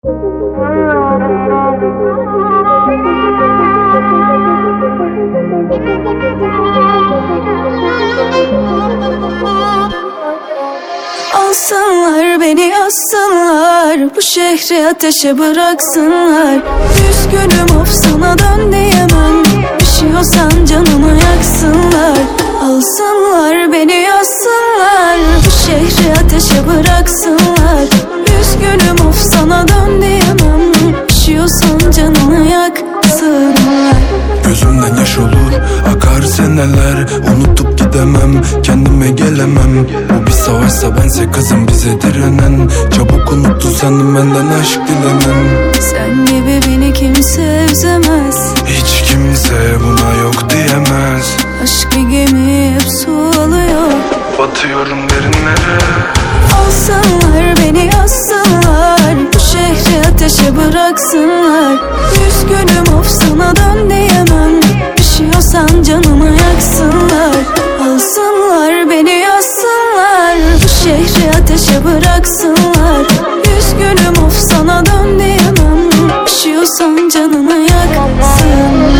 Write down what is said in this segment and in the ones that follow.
Alsınlar beni, assınlar, bu şehri ateşe bıraksınlar. Üzgünüm, of sana dön diyemem, üşüyorsan canımı yaksınlar. Alsınlar beni, assınlar, bu şehri ateşe bıraksınlar. Üzgünüm, of sana dön diyemem, üşüyorsan canımı yaksınlar. Gözümden yaş olur, akar seneler, unutup gidemem, kendime gelemem. Bu bir savaşsa bense kızım bize direnen. Çabuk unuttun sandım benden aşk dilemem. Sen gibi beni kimse üzemez, Hiç kimse buna yok diyemez. aşk bir gemi hep su alıyor. Batıyorum derinlere. Alsınlar beni, assınlar, bu şehri ateşe bıraksınlar. Üzgünüm, of sana dön diyemem, üşüyorsan canımı yaksınlar. Alsınlar beni, assınlar, bu şehri ateşe bıraksınlar. Üzgünüm, of sana dön diyemem, üşüyorsan canımı yaksınlar.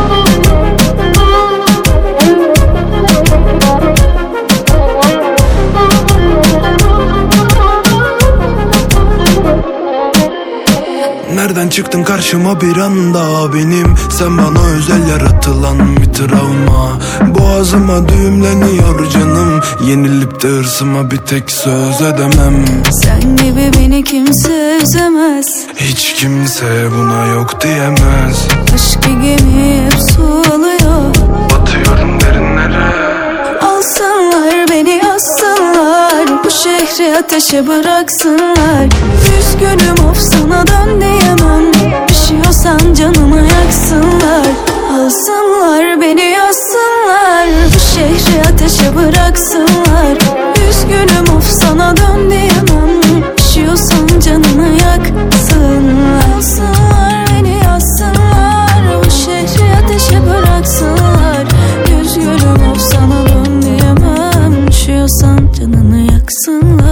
Nereden çıktın karşıma bir anda benim? Sen bana özel yaratılan bir travma. Boğazıma düğümleniyor canım, yenilip de hırsıma bir tek söz edemem. Sen gibi beni kimse üzemez, Hiç kimse buna yok diyemez. aşk bir gemi hep su alıyor. Batıyorum derinlere. Alsınlar beni, assınlar, bu şehri ateşe bıraksınlar. Üzgünüm, of sana dön diyemem, üşüyorsan canımı yaksınlar. Alsınlar beni, assınlar, bu şehri ateşe bıraksınlar. Üzgünüm, of sana dön diyemem, üşüyorsan canımı yaksınlar. Alsınlar beni, assınlar, bu şehri ateşe bıraksınlar. Üzgünüm, of sana dön diyemem, üşüyorsan canını yaksınlar.